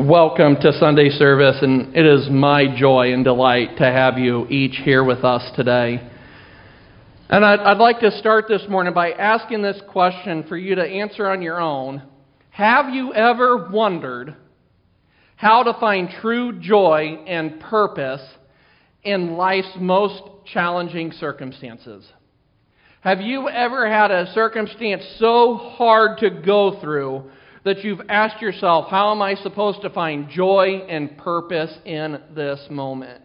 Welcome to Sunday service, and it is my joy and delight to have you each here with us today. And I'd like to start this morning by asking this question for you to answer on your own. Have you ever wondered how to find true joy and purpose in life's most challenging circumstances? Have you ever had a circumstance so hard to go through that you've asked yourself, how am I supposed to find joy and purpose in this moment?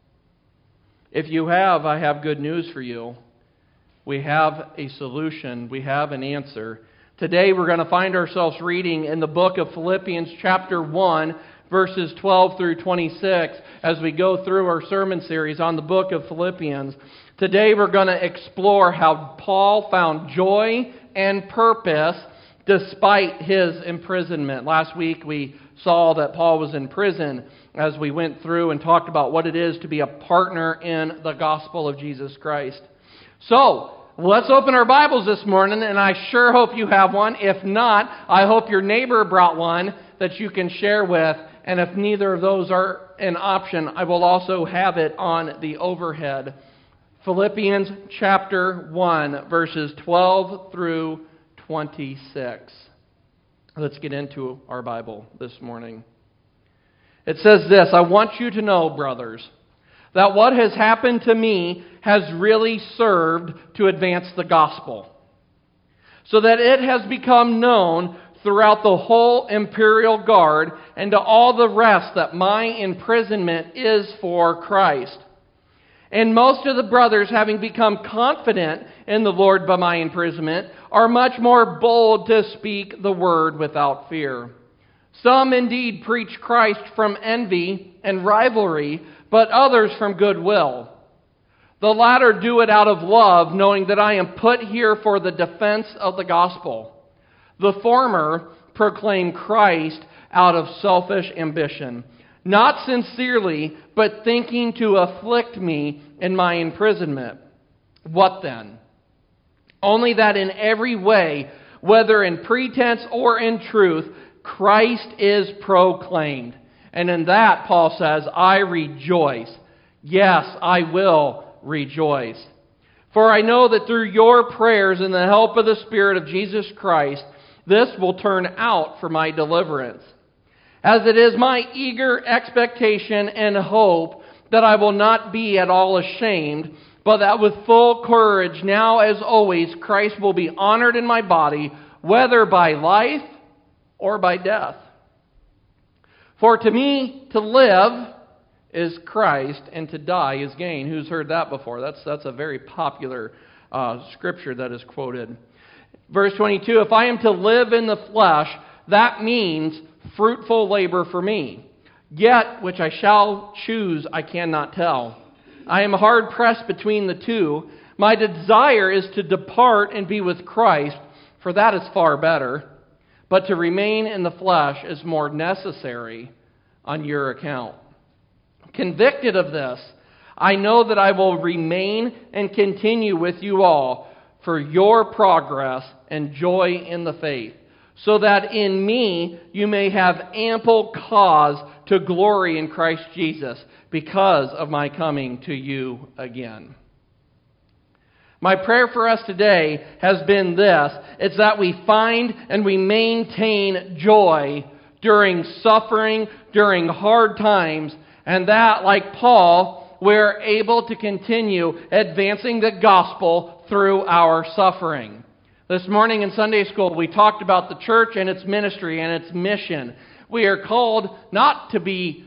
If you have, I have good news for you. We have a solution. We have an answer. Today we're going to find ourselves reading in the book of Philippians chapter 1, verses 12 through 26, as we go through our sermon series on the book of Philippians. Today we're going to explore how Paul found joy and purpose despite his imprisonment. Last week we saw that Paul was in prison as we went through and talked about what it is to be a partner in the gospel of Jesus Christ. So, let's open our Bibles this morning, and I sure hope you have one. If not, I hope your neighbor brought one that you can share with. And if neither of those are an option, I will also have it on the overhead. Philippians chapter 1, verses 12 through 26. Let's get into our Bible this morning. It says this: I want you to know, brothers, that what has happened to me has really served to advance the gospel, so that it has become known throughout the whole imperial guard and to all the rest that my imprisonment is for Christ. And most of the brothers, having become confident in the Lord by my imprisonment, are much more bold to speak the word without fear. Some indeed preach Christ from envy and rivalry, but others from goodwill. The latter do it out of love, knowing that I am put here for the defense of the gospel. The former proclaim Christ out of selfish ambition, not sincerely, but thinking to afflict me in my imprisonment. What then? Only that in every way, whether in pretense or in truth, Christ is proclaimed. And in that, Paul says, I rejoice. Yes, I will rejoice. For I know that through your prayers and the help of the Spirit of Jesus Christ, this will turn out for my deliverance. As it is my eager expectation and hope that I will not be at all ashamed, but that with full courage, now as always, Christ will be honored in my body, whether by life or by death. For to me, to live is Christ, and to die is gain. Who's heard that before? That's a very popular scripture that is quoted. Verse 22, if I am to live in the flesh, that means fruitful labor for me. Yet, which I shall choose, I cannot tell. I am hard pressed between the two. My desire is to depart and be with Christ, for that is far better. But to remain in the flesh is more necessary on your account. Convicted of this, I know that I will remain and continue with you all for your progress and joy in the faith, so that in me you may have ample cause to glory in Christ Jesus because of my coming to you again. My prayer for us today has been this: it's that we find and we maintain joy during suffering, during hard times, and that, like Paul, we're able to continue advancing the gospel through our suffering. This morning in Sunday school, we talked about the church and its ministry and its mission. We are called not to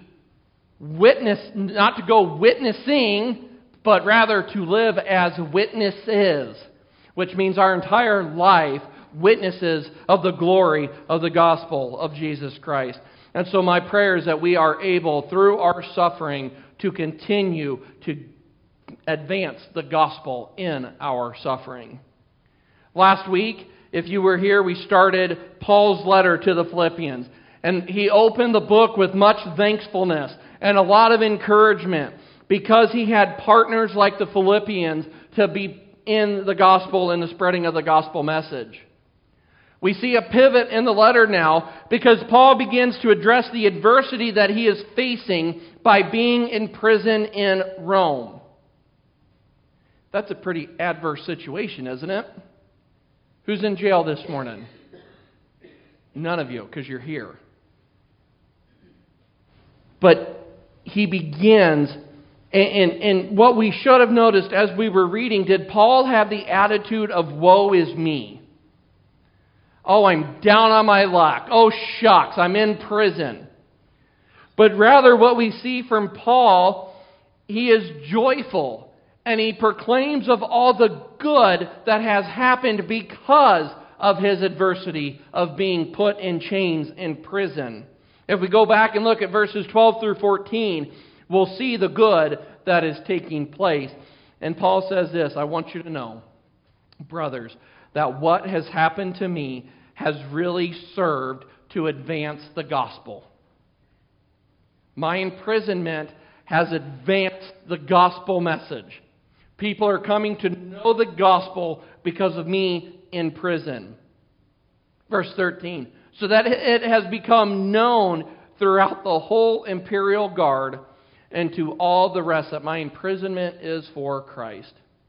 go witnessing, but rather to live as witnesses, which means our entire life witnesses of the glory of the gospel of Jesus Christ. And so my prayer is that we are able, through our suffering, to continue to advance the gospel in our suffering. Last week, if you were here, we started Paul's letter to the Philippians. And he opened the book with much thankfulness and a lot of encouragement because he had partners like the Philippians to be in the gospel and the spreading of the gospel message. We see a pivot in the letter now because Paul begins to address the adversity that he is facing by being in prison in Rome. That's a pretty adverse situation, isn't it? Who's in jail this morning? None of you, because you're here. But he begins, and what we should have noticed as we were reading, did Paul have the attitude of woe is me? Oh, I'm down on my luck. Oh, shucks, I'm in prison. But rather what we see from Paul, he is joyful, and he proclaims of all the good that has happened because of his adversity of being put in chains in prison. If we go back and look at verses 12 through 14, we'll see the good that is taking place. And Paul says this, I want you to know, brothers, that what has happened to me has really served to advance the gospel. My imprisonment has advanced the gospel message. People are coming to know the gospel because of me in prison. Verse 13, so that it has become known throughout the whole imperial guard and to all the rest that my imprisonment is for Christ.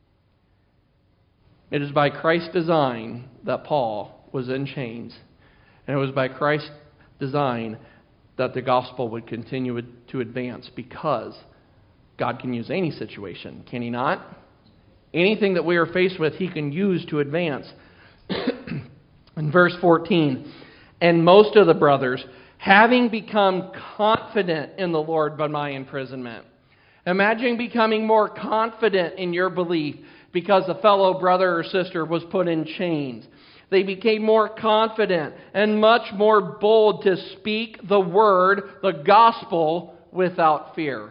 It is by Christ's design that Paul was in chains. And it was by Christ's design that the gospel would continue to advance because God can use any situation, can He not? Anything that we are faced with, He can use to advance. In verse 14, and most of the brothers, having become confident in the Lord by my imprisonment. Imagine becoming more confident in your belief because a fellow brother or sister was put in chains. They became more confident and much more bold to speak the word, the gospel, without fear.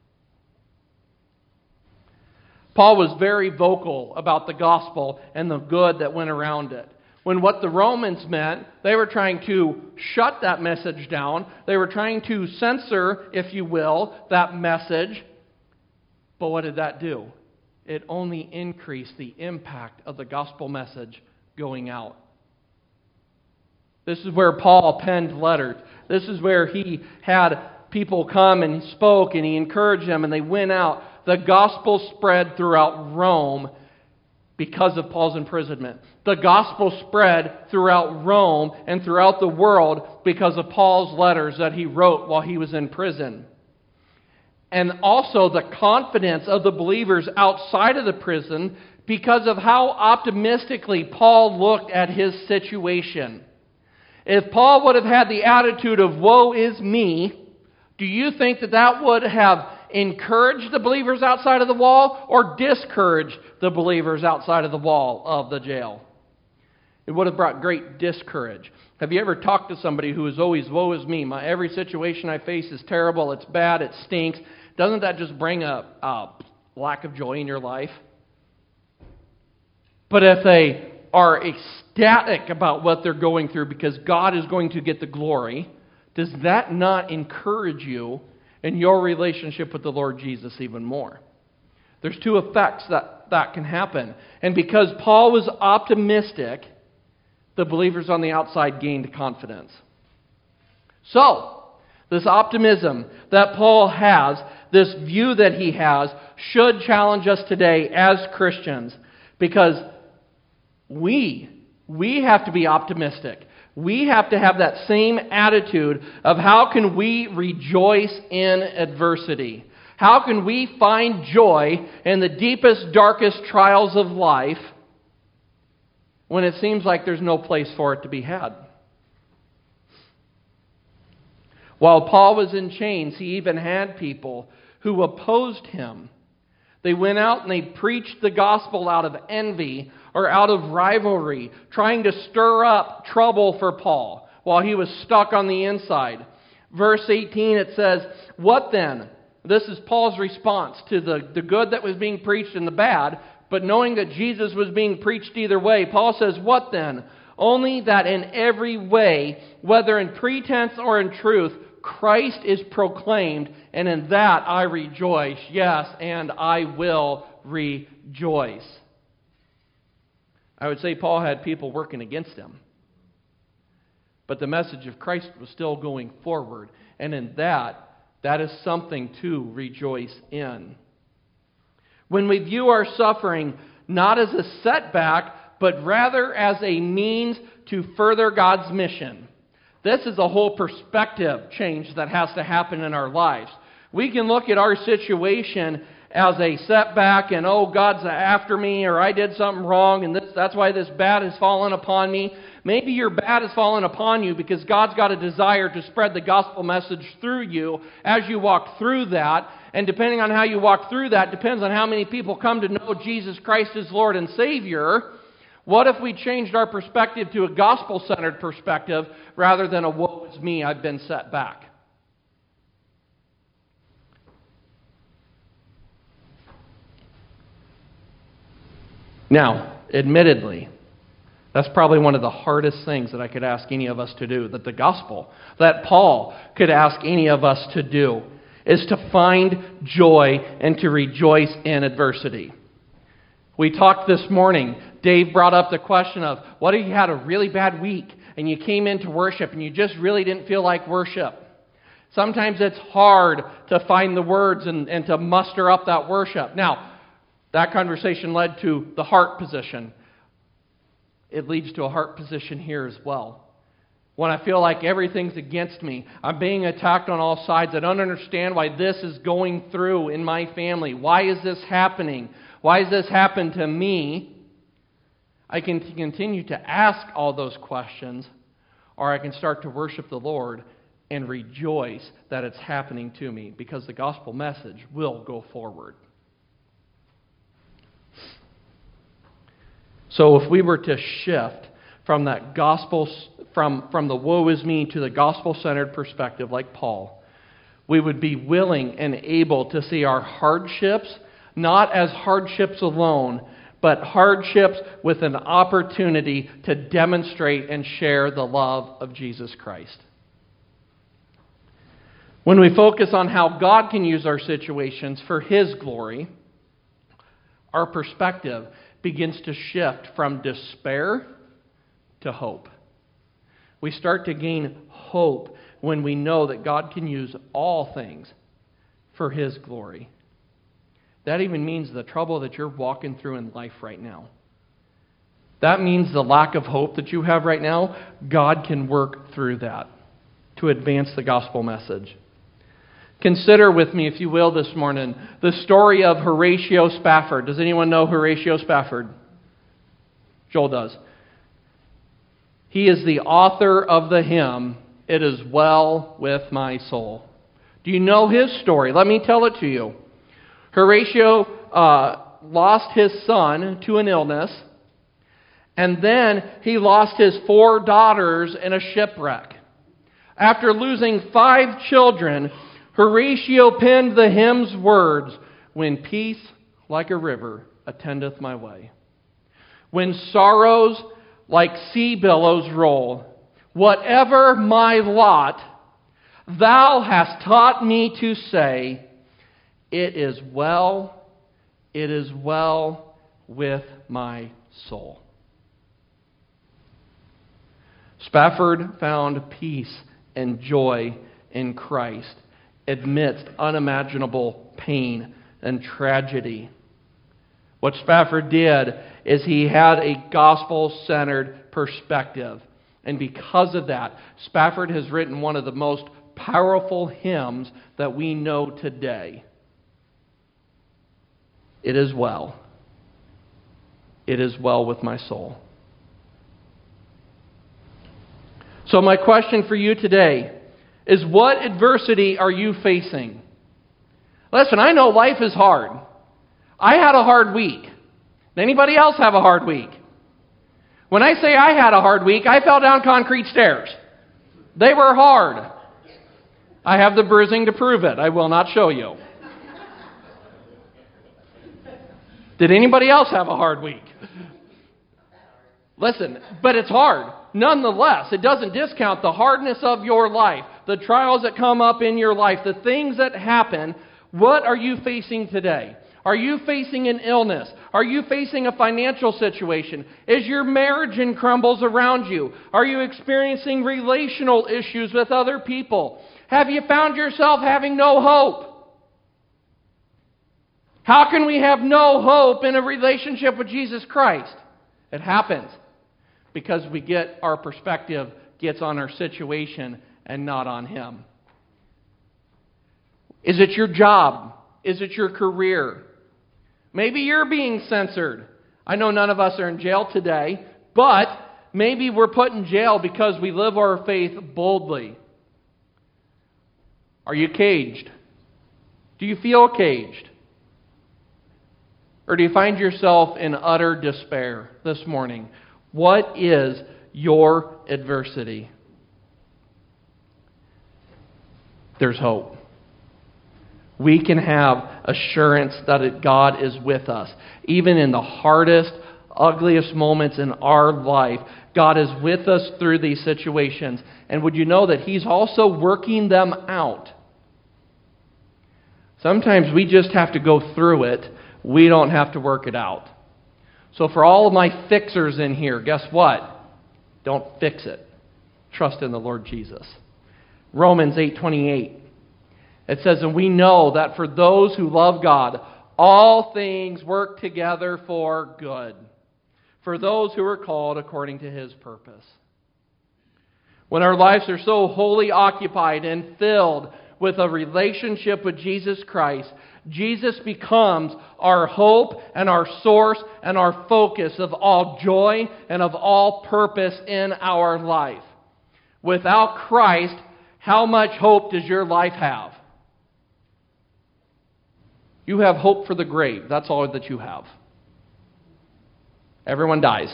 Paul was very vocal about the gospel and the good that went around it. When what the Romans meant, they were trying to shut that message down. They were trying to censor, if you will, that message. But what did that do? It only increased the impact of the gospel message going out. This is where Paul penned letters. This is where he had people come and he spoke and he encouraged them and they went out. The gospel spread throughout Rome because of Paul's imprisonment. The gospel spread throughout Rome and throughout the world because of Paul's letters that he wrote while he was in prison. And also the confidence of the believers outside of the prison because of how optimistically Paul looked at his situation. If Paul would have had the attitude of woe is me, do you think that that would have encouraged the believers outside of the wall or discouraged the believers outside of the wall of the jail? It would have brought great discourage. Have you ever talked to somebody who is always, woe is me, every situation I face is terrible, it's bad, it stinks? Doesn't that just bring a lack of joy in your life? But if they are ecstatic about what they're going through because God is going to get the glory, does that not encourage you in your relationship with the Lord Jesus even more? There's two effects that can happen. And because Paul was optimistic, the believers on the outside gained confidence. So, this optimism that Paul has, this view that he has, should challenge us today as Christians because we have to be optimistic. We have to have that same attitude of how can we rejoice in adversity? How can we find joy in the deepest, darkest trials of life when it seems like there's no place for it to be had? While Paul was in chains, he even had people who opposed him. They went out and they preached the gospel out of envy or out of rivalry, trying to stir up trouble for Paul while he was stuck on the inside. Verse 18, it says, what then? This is Paul's response to the good that was being preached and the bad, but knowing that Jesus was being preached either way, Paul says, what then? Only that in every way, whether in pretense or in truth, Christ is proclaimed, and in that I rejoice. Yes, and I will rejoice. I would say Paul had people working against him. But the message of Christ was still going forward. And in that is something to rejoice in. When we view our suffering not as a setback, but rather as a means to further God's mission, this is a whole perspective change that has to happen in our lives. We can look at our situation as a setback and, oh, God's after me, or I did something wrong, and that's why this bad has fallen upon me. Maybe your bad has fallen upon you because God's got a desire to spread the gospel message through you as you walk through that. And depending on how you walk through that, depends on how many people come to know Jesus Christ as Lord and Savior. What if we changed our perspective to a gospel-centered perspective rather than a woe is me, I've been set back? Now, admittedly, that's probably one of the hardest things that I could ask any of us to do, that Paul could ask any of us to do, is to find joy and to rejoice in adversity. We talked this morning, Dave brought up the question of, what if you had a really bad week and you came into worship and you just really didn't feel like worship? Sometimes it's hard to find the words and to muster up that worship. Now, that conversation led to the heart position. It leads to a heart position here as well. When I feel like everything's against me, I'm being attacked on all sides, I don't understand why this is going through in my family. Why is this happening? Why has this happened to me? I can continue to ask all those questions, or I can start to worship the Lord and rejoice that it's happening to me, because the gospel message will go forward. So if we were to shift from that gospel, from the woe is me to the gospel-centered perspective like Paul, we would be willing and able to see our hardships not as hardships alone, but hardships with an opportunity to demonstrate and share the love of Jesus Christ. When we focus on how God can use our situations for His glory, our perspective begins to shift from despair to hope. We start to gain hope when we know that God can use all things for His glory. That even means the trouble that you're walking through in life right now. That means the lack of hope that you have right now, God can work through that to advance the gospel message. Consider with me, if you will, this morning, the story of Horatio Spafford. Does anyone know Horatio Spafford? Joel does. He is the author of the hymn, "It Is Well With My Soul." Do you know his story? Let me tell it to you. Horatio lost his son to an illness, and then he lost his 4 daughters in a shipwreck. After losing 5 children, Horatio penned the hymn's words, "When peace like a river attendeth my way. When sorrows like sea billows roll, whatever my lot, thou hast taught me to say, it is well with my soul." Spafford found peace and joy in Christ amidst unimaginable pain and tragedy. What Spafford did is he had a gospel-centered perspective. And because of that, Spafford has written one of the most powerful hymns that we know today. It is well. It is well with my soul. So my question for you today is, what adversity are you facing? Listen, I know life is hard. I had a hard week. Anybody else have a hard week? When I say I had a hard week, I fell down concrete stairs. They were hard. I have the bruising to prove it. I will not show you. Did anybody else have a hard week? Listen, but it's hard. Nonetheless, it doesn't discount the hardness of your life, the trials that come up in your life, the things that happen. What are you facing today? Are you facing an illness? Are you facing a financial situation? Is your marriage in crumbles around you? Are you experiencing relational issues with other people? Have you found yourself having no hope? How can we have no hope in a relationship with Jesus Christ? It happens because our perspective gets on our situation and not on Him. Is it your job? Is it your career? Maybe you're being censored. I know none of us are in jail today, but maybe we're put in jail because we live our faith boldly. Are you caged? Do you feel caged? Or do you find yourself in utter despair this morning? What is your adversity? There's hope. We can have assurance that God is with us. Even in the hardest, ugliest moments in our life, God is with us through these situations. And would you know that He's also working them out? Sometimes we just have to go through it. We don't have to work it out. So for all of my fixers in here, guess what? Don't fix it. Trust in the Lord Jesus. Romans 8:28. It says, and we know that for those who love God, all things work together for good, for those who are called according to His purpose. When our lives are so wholly occupied and filled with a relationship with Jesus Christ, Jesus becomes our hope and our source and our focus of all joy and of all purpose in our life. Without Christ, how much hope does your life have? You have hope for the grave. That's all that you have. Everyone dies.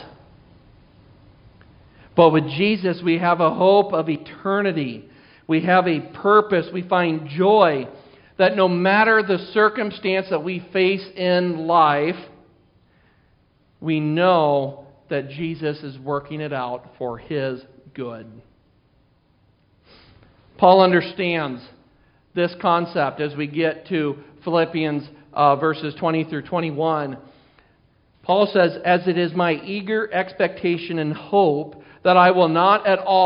But with Jesus, we have a hope of eternity. We have a purpose. We find joy that no matter the circumstance that we face in life, we know that Jesus is working it out for His good. Paul understands this concept as we get to Philippians verses 20 through 21. Paul says, as it is my eager expectation and hope that I will not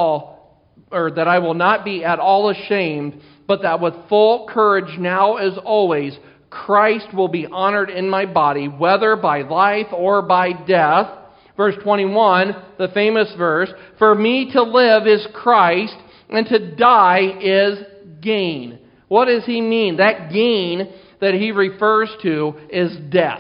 be at all ashamed, but that with full courage now as always, Christ will be honored in my body, whether by life or by death. Verse 21, the famous verse, for me to live is Christ, and to die is gain. What does he mean? That gain that he refers to is death.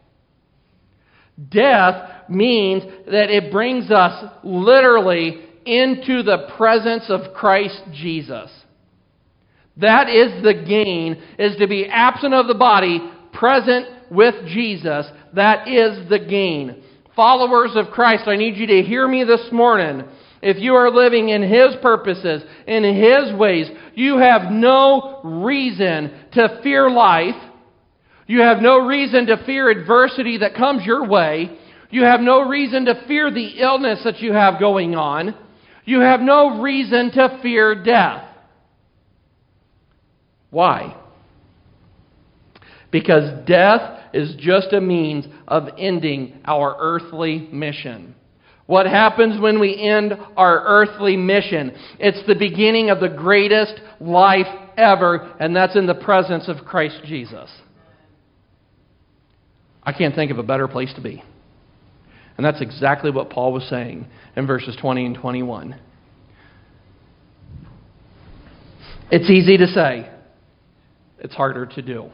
Death means that it brings us literally into the presence of Christ Jesus. That is the gain, is to be absent of the body, present with Jesus. That is the gain. Followers of Christ, I need you to hear me this morning. If you are living in His purposes, in His ways, you have no reason to fear life. You have no reason to fear adversity that comes your way. You have no reason to fear the illness that you have going on. You have no reason to fear death. Why? Because death is just a means of ending our earthly mission. What happens when we end our earthly mission? It's the beginning of the greatest life ever, and that's in the presence of Christ Jesus. I can't think of a better place to be. And that's exactly what Paul was saying in verses 20 and 21. It's easy to say. It's harder to do.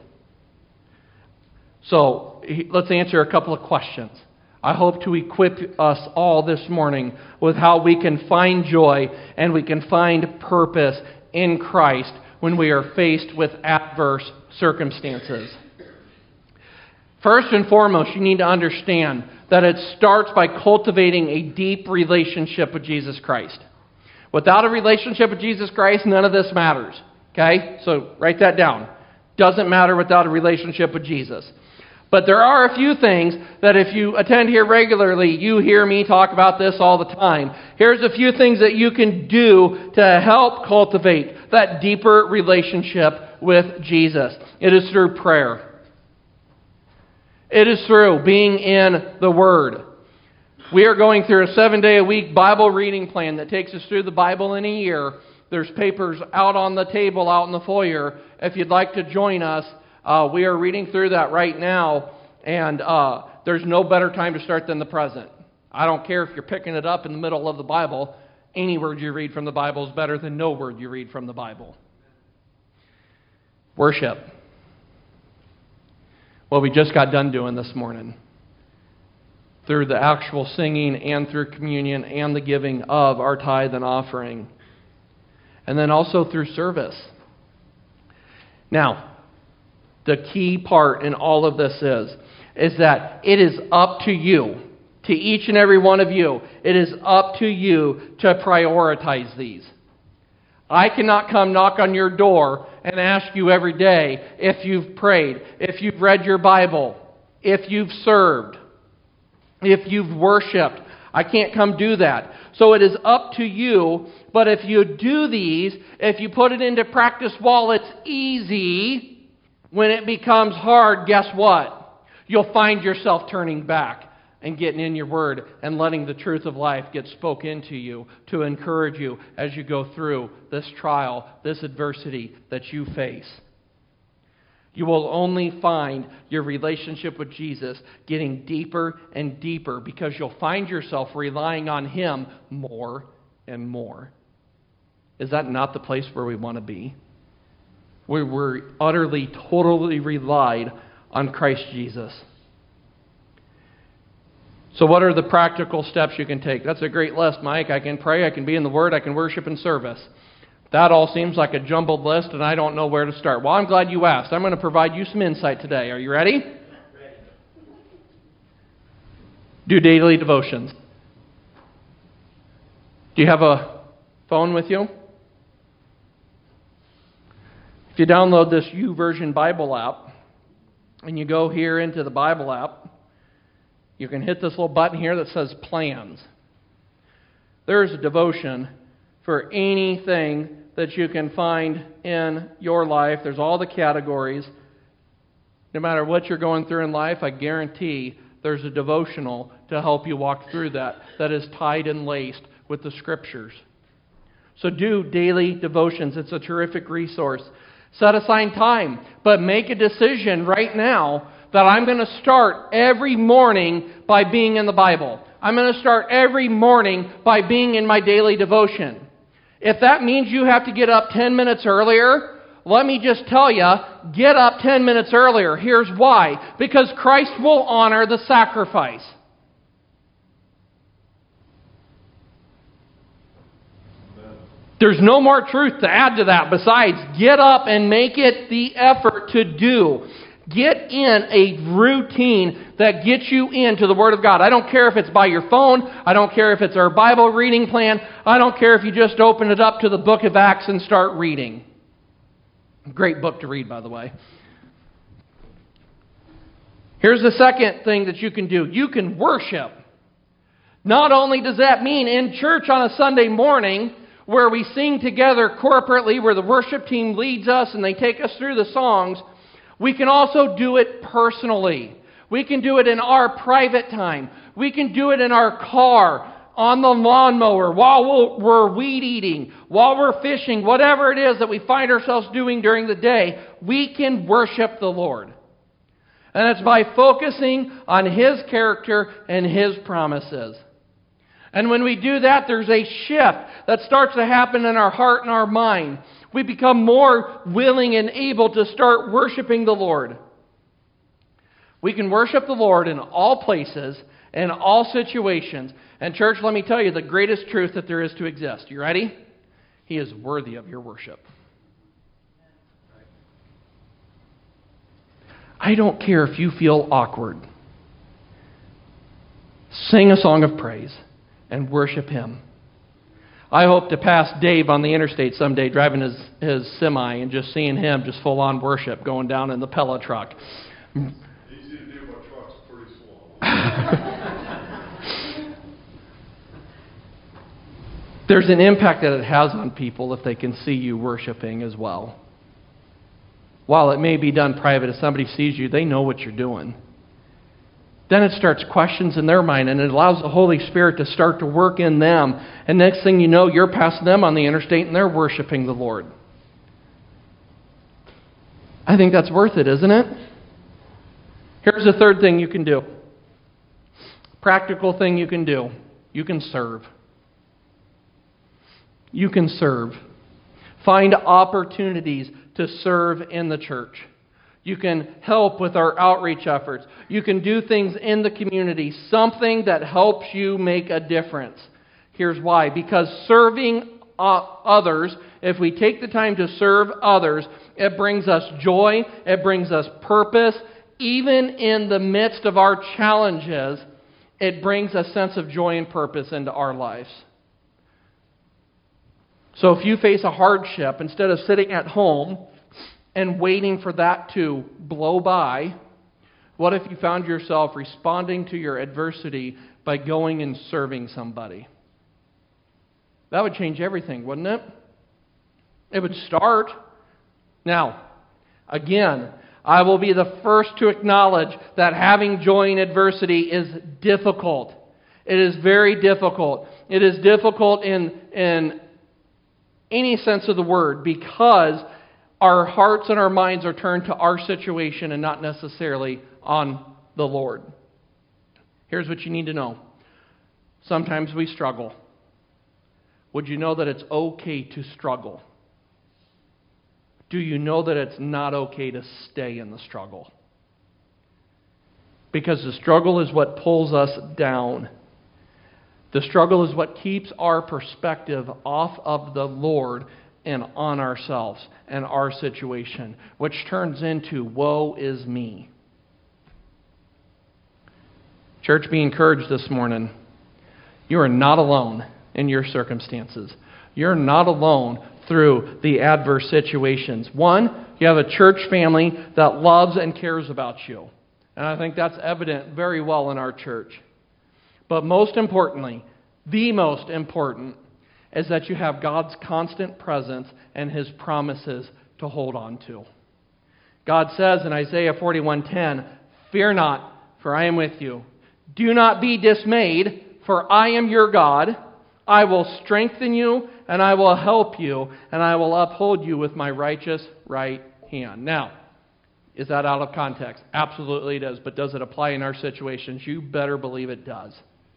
So, let's answer a couple of questions. I hope to equip us all this morning with how we can find joy and we can find purpose in Christ when we are faced with adverse circumstances. First and foremost, you need to understand that it starts by cultivating a deep relationship with Jesus Christ. Without a relationship with Jesus Christ, none of this matters. Okay? So write that down. Doesn't matter without a relationship with Jesus. But there are a few things that if you attend here regularly, you hear me talk about this all the time. Here's a few things that you can do to help cultivate that deeper relationship with Jesus. It is through prayer. It is through being in the Word. We are going through a 7-day-a-week Bible reading plan that takes us through the Bible in a year. There's papers out on the table out in the foyer. If you'd like to join us, we are reading through that right now, and there's no better time to start than the present. I don't care if you're picking it up in the middle of the Bible. Any word you read from the Bible is better than no word you read from the Bible. Worship. What we just got done doing this morning. Through the actual singing and through communion and the giving of our tithe and offering. And then also through service. Now, the key part in all of this is that it is up to you, to each and every one of you, it is up to you to prioritize these. I cannot come knock on your door and ask you every day if you've prayed, if you've read your Bible, if you've served, if you've worshiped. I can't come do that. So it is up to you, but if you do these, if you put it into practice while it's easy, when it becomes hard, guess what? You'll find yourself turning back and getting in your Word and letting the truth of life get spoken into you to encourage you as you go through this trial, this adversity that you face. You will only find your relationship with Jesus getting deeper and deeper because you'll find yourself relying on Him more and more. Is that not the place where we want to be? Where we're utterly, totally relied on Christ Jesus. So what are the practical steps you can take? That's a great list, Mike. I can pray, I can be in the Word, I can worship and service. That all seems like a jumbled list, and I don't know where to start. Well, I'm glad you asked. I'm going to provide you some insight today. Are you ready? Ready. Do daily devotions. Do you have a phone with you? If you download this YouVersion Bible app, and you go here into the Bible app, you can hit this little button here that says Plans. There's a devotion for anything that you can find in your life. There's all the categories. No matter what you're going through in life, I guarantee there's a devotional to help you walk through that is tied and laced with the Scriptures. So do daily devotions. It's a terrific resource. Set aside time, but make a decision right now that I'm going to start every morning by being in the Bible. I'm going to start every morning by being in my daily devotion. If that means you have to get up 10 minutes earlier, let me just tell you, get up 10 minutes earlier. Here's why. Because Christ will honor the sacrifice. There's no more truth to add to that besides get up and make it the effort to do. Get in a routine that gets you into the Word of God. I don't care if it's by your phone. I don't care if it's our Bible reading plan. I don't care if you just open it up to the book of Acts and start reading. Great book to read, by the way. Here's the second thing that you can do. You can worship. Not only does that mean in church on a Sunday morning where we sing together corporately, where the worship team leads us and they take us through the songs, we can also do it personally. We can do it in our private time. We can do it in our car, on the lawnmower, while we're weed eating, while we're fishing, whatever it is that we find ourselves doing during the day, we can worship the Lord. And it's by focusing on His character and His promises. And when we do that, there's a shift that starts to happen in our heart and our mind. We become more willing and able to start worshiping the Lord. We can worship the Lord in all places, in all situations. And church, let me tell you the greatest truth that there is to exist. You ready? He is worthy of your worship. I don't care if you feel awkward. Sing a song of praise and worship Him. I hope to pass Dave on the interstate someday driving his semi and just seeing him just full on worship going down in the Pella truck. Easy to do, my truck's pretty slow. There's an impact that it has on people if they can see you worshiping as well. While it may be done private, if somebody sees you, they know what you're doing. then it starts questions in their mind, and it allows the Holy Spirit to start to work in them. And next thing you know, you're passing them on the interstate, and they're worshiping the Lord. I think that's worth it, isn't it? Here's the third thing you can do. Practical thing you can do. You can serve. You can serve. Find opportunities to serve in the church. You can help with our outreach efforts. You can do things in the community, something that helps you make a difference. Here's why. Because serving others, if we take the time to serve others, it brings us joy, it brings us purpose. Even in the midst of our challenges, it brings a sense of joy and purpose into our lives. So if you face a hardship, instead of sitting at home and waiting for that to blow by, what if you found yourself responding to your adversity by going and serving somebody? That would change everything, wouldn't it? It would start. Now, again, I will be the first to acknowledge that having joy in adversity is difficult. It is very difficult. It is difficult in any sense of the word because our hearts and our minds are turned to our situation and not necessarily on the Lord. Here's what you need to know. Sometimes we struggle. Would you know that it's okay to struggle? Do you know that it's not okay to stay in the struggle? Because the struggle is what pulls us down. The struggle is what keeps our perspective off of the Lord and on ourselves and our situation, which turns into, woe is me. Church, be encouraged this morning. You are not alone in your circumstances. You're not alone through the adverse situations. One, you have a church family that loves and cares about you. And I think that's evident very well in our church. But most importantly, the most important, is that you have God's constant presence and His promises to hold on to. God says in Isaiah 41:10, "Fear not, for I am with you. Do not be dismayed, for I am your God. I will strengthen you, and I will help you, and I will uphold you with my righteous right hand." Now, is that out of context? Absolutely it is. But does it apply in our situations? You better believe it does.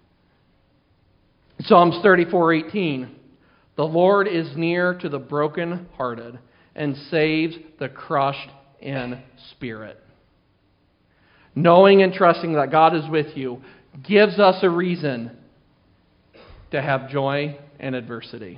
Psalms 34:18, "The Lord is near to the brokenhearted and saves the crushed in spirit." Knowing and trusting that God is with you gives us a reason to have joy in adversity.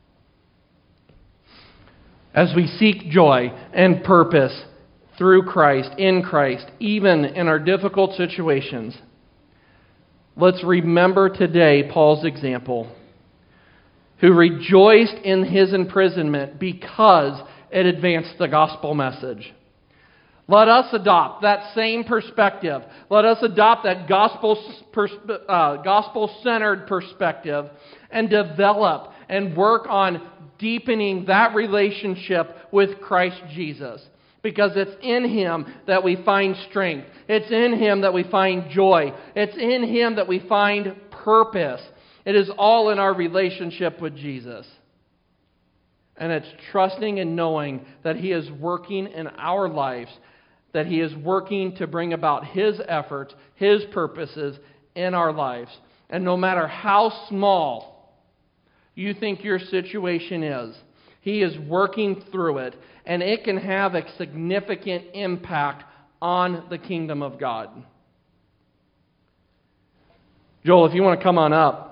As we seek joy and purpose through Christ, in Christ, even in our difficult situations, let's remember today Paul's example, who rejoiced in his imprisonment because it advanced the gospel message. Let us adopt that same perspective. Let us adopt that gospel-centered perspective and develop and work on deepening that relationship with Christ Jesus. Because it's in Him that we find strength. It's in Him that we find joy. It's in Him that we find purpose. It is all in our relationship with Jesus. And it's trusting and knowing that He is working in our lives, that He is working to bring about His efforts, His purposes in our lives. And no matter how small you think your situation is, He is working through it, and it can have a significant impact on the kingdom of God. Joel, if you want to come on up.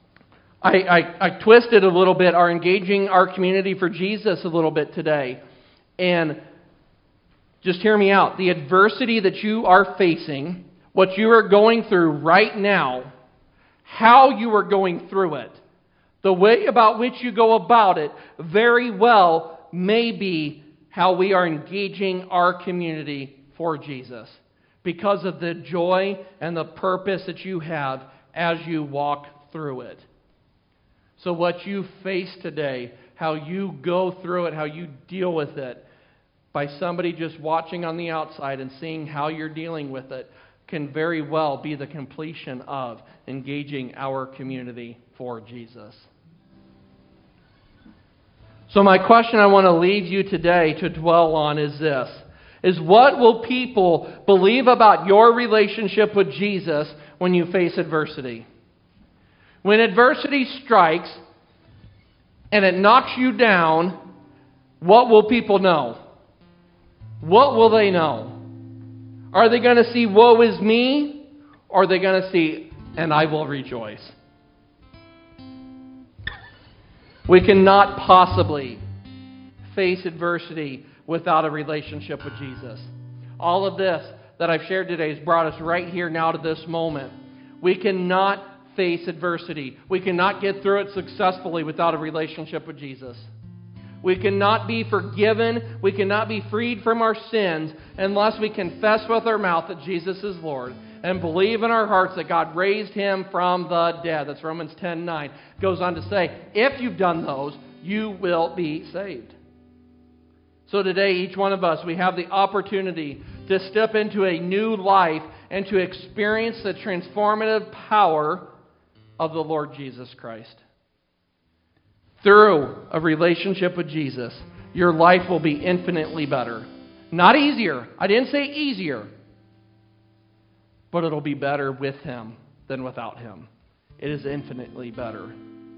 I twisted a little bit our engaging our community for Jesus a little bit today. And just hear me out. The adversity that you are facing, what you are going through right now, how you are going through it, the way about which you go about it, very well may be how we are engaging our community for Jesus, because of the joy and the purpose that you have as you walk through it. So what you face today, how you go through it, how you deal with it, by somebody just watching on the outside and seeing how you're dealing with it, can very well be the completion of engaging our community for Jesus. So my question I want to leave you today to dwell on is this, is what will people believe about your relationship with Jesus when you face adversity? When adversity strikes and it knocks you down, what will people know? What will they know? Are they going to see, woe is me? Or are they going to see, and I will rejoice? We cannot possibly face adversity without a relationship with Jesus. All of this that I've shared today has brought us right here now to this moment. We cannot face adversity. We cannot get through it successfully without a relationship with Jesus. We cannot be forgiven, we cannot be freed from our sins unless we confess with our mouth that Jesus is Lord and believe in our hearts that God raised Him from the dead. That's Romans 10:9. Goes on to say, if you've done those, you will be saved. So today, each one of us, we have the opportunity to step into a new life and to experience the transformative power of the Lord Jesus Christ. Through a relationship with Jesus, your life will be infinitely better. Not easier. I didn't say easier. But it'll be better with Him than without Him. It is infinitely better.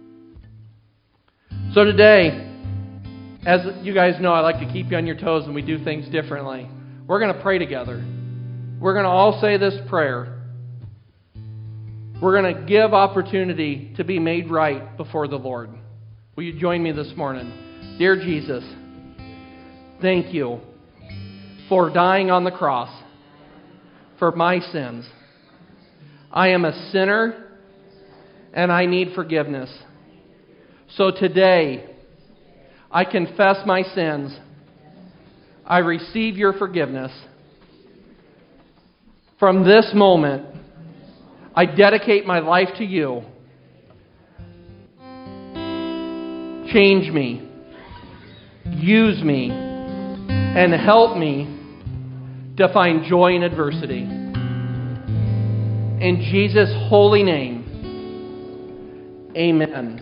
So today, as you guys know, I like to keep you on your toes and we do things differently. We're going to pray together. We're going to all say this prayer. We're going to give opportunity to be made right before the Lord. Will you join me this morning? Dear Jesus, thank you for dying on the cross for my sins. I am a sinner and I need forgiveness. So today, I confess my sins. I receive your forgiveness. From this moment, I dedicate my life to you. Change me, use me, and help me to find joy in adversity. In Jesus' holy name, amen.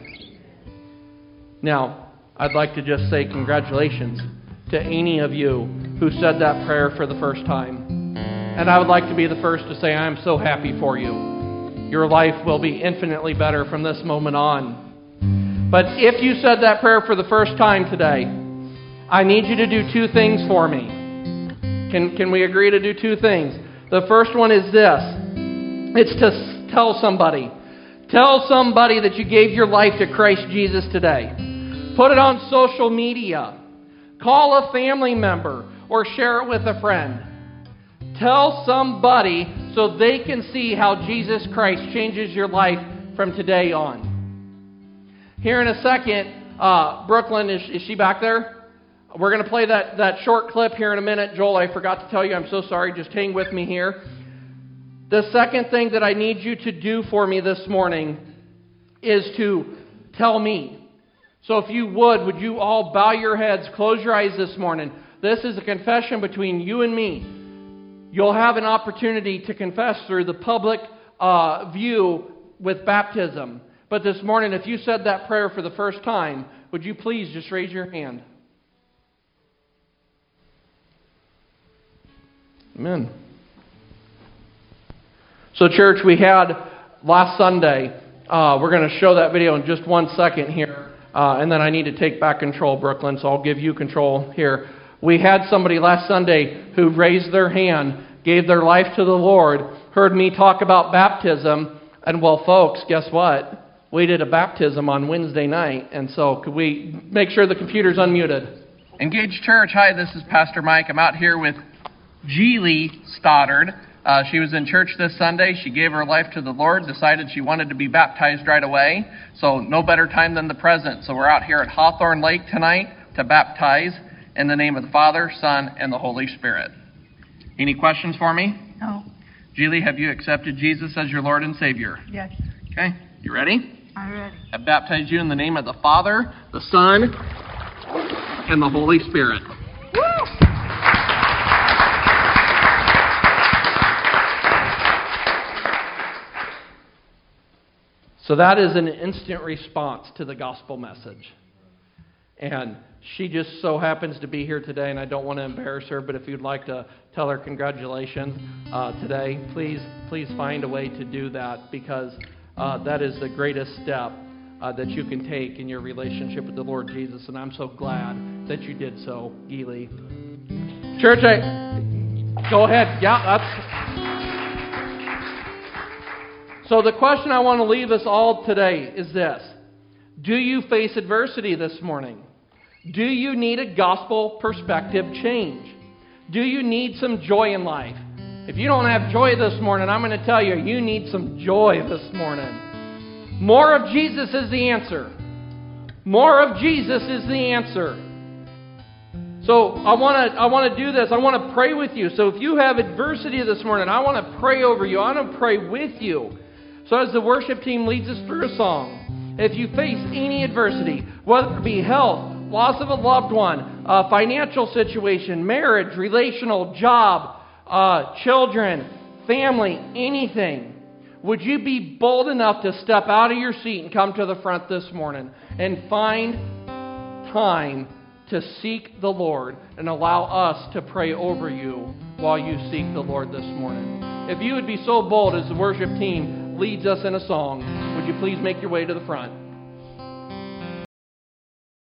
Now, I'd like to just say congratulations to any of you who said that prayer for the first time. And I would like to be the first to say I'm so happy for you. Your life will be infinitely better from this moment on. But if you said that prayer for the first time today, I need you to do two things for me. Can we agree to do two things? The first one is this. It's to tell somebody. Tell somebody that you gave your life to Christ Jesus today. Put it on social media. Call a family member or share it with a friend. Tell somebody so they can see how Jesus Christ changes your life from today on. Here in a second, Brooklyn, is she back there? We're going to play that short clip here in a minute. Joel, I forgot to tell you. I'm so sorry. Just hang with me here. The second thing that I need you to do for me this morning is to tell me. So if you would you all bow your heads, close your eyes this morning. This is a confession between you and me. You'll have an opportunity to confess through the public view with baptism. But this morning, if you said that prayer for the first time, would you please just raise your hand? Amen. So church, we had last Sunday, we're going to show that video in just 1 second here, and then I need to take back control, Brooklyn, so I'll give you control here. We had somebody last Sunday who raised their hand, gave their life to the Lord, heard me talk about baptism, and well, folks, guess what? We did a baptism on Wednesday night, and so could we make sure the computer's unmuted? Engage Church, hi, this is Pastor Mike. I'm out here with Geely Stoddard. She was in church this Sunday. She gave her life to the Lord, decided she wanted to be baptized right away. So no better time than the present. So we're out here at Hawthorne Lake tonight to baptize in the name of the Father, Son, and the Holy Spirit. Any questions for me? No. Geely, have you accepted Jesus as your Lord and Savior? Yes. Okay, you ready? I'm ready. I baptize you in the name of the Father, the Son, and the Holy Spirit. Woo! So that is an instant response to the gospel message. And she just so happens to be here today, and I don't want to embarrass her, but if you'd like to tell her congratulations today, please find a way to do that, because that is the greatest step that you can take in your relationship with the Lord Jesus, and I'm so glad that you did so, Geely. Church, go ahead. Yeah, So the question I want to leave us all today is this. Do you face adversity this morning? Do you need a gospel perspective change? Do you need some joy in life? If you don't have joy this morning, I'm going to tell you, you need some joy this morning. More of Jesus is the answer. More of Jesus is the answer. So I want to do this. I want to pray with you. So if you have adversity this morning, I want to pray over you. I want to pray with you. So as the worship team leads us through a song, if you face any adversity, whether it be health, loss of a loved one, financial situation, marriage, relational, job, children, family, anything, would you be bold enough to step out of your seat and come to the front this morning and find time to seek the Lord and allow us to pray over you while you seek the Lord this morning? If you would be so bold as the worship team leads us in a song, would you please make your way to the front?